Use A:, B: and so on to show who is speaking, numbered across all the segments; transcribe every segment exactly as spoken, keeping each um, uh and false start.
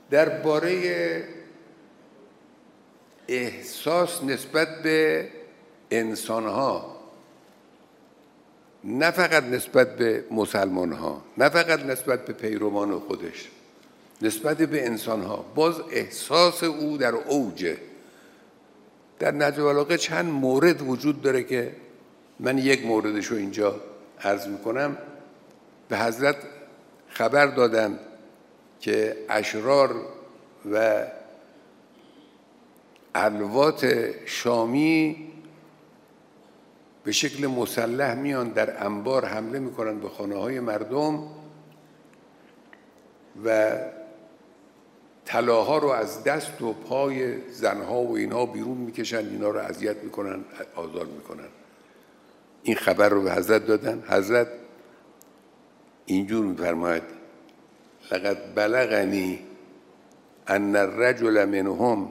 A: درباره احساس نسبت به انسانها، نه فقط نسبت به مسلمانها، نه فقط نسبت به پیروان خودش، نسبت به انسانها باز احساس او در اوجه. در نهج البلاغه چند مورد وجود داره که من یک موردش رو اینجا عرض میکنم. به حضرت خبر دادن که اشرار و الوات شامی به شکل مسلح میان در انبار حمله میکنن به خانه های مردم و طلاها رو از دست و پای زنها و اینها بیرون میکشن، اینا رو اذیت میکنن، آزار میکنن. این خبر رو به حضرت دادن. حضرت اینجور میفرماید لقد بلغنی ان الرجل منهم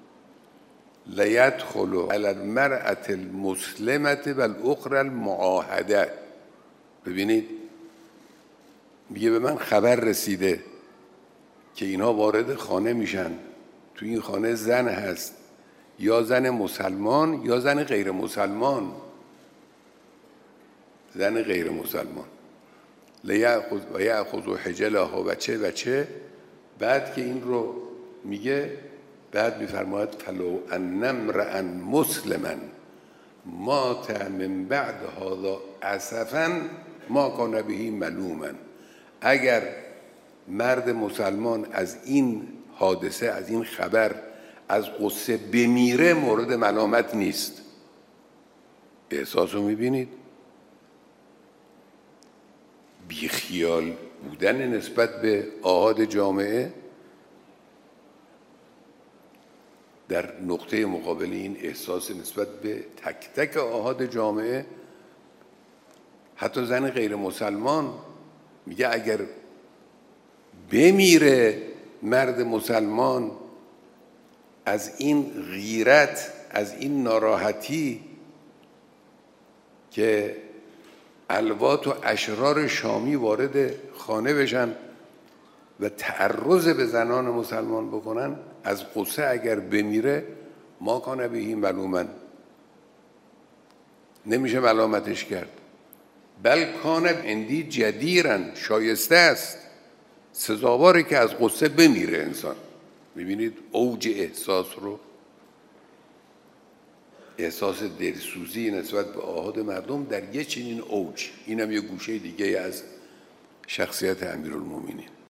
A: لیدخل علی المرأة المسلمة و الاخرى المعاهده. ببینید میگه به من خبر رسیده که اینها وارد خانه میشن، تو این خانه زن هست، یا زن مسلمان یا زن غیر مسلمان، زن غیر مسلمان، لیأخذ و یأخذ حجلها و چه و چه. بعد که این رو میگه، بعد میفرماید فلو ان امرأ مسلما مات من بعد هذا اسفا ما کان به ملوما. اگر مرد مسلمان از این حادثه، از این خبر، از غصه بمیره، مورد ملامت نیست. احساس رو میبینید؟ بیخیال بودن نسبت به آحاد جامعه. در نقطه مقابل این احساس نسبت به تک تک آحاد جامعه، حتی زن غیر مسلمان، میگه اگر بمیره مرد مسلمان از این غیرت، از این ناراحتی که الوات و اشرار شامی وارد خانه بشن و تعرض به زنان مسلمان بکنن، از غصه اگر بمیره، ما کان به ملوما، نمیشه ملامتش کرد. بل کان عندی جدیرا، شایسته است، سزاواره که از غصه بمیره انسان. میبینید اوج احساس رو، احساس دلسوزی نسبت به آحاد مردم در یه چنین اوج. اینم یه گوشه دیگه از شخصیت امیرالمومنین.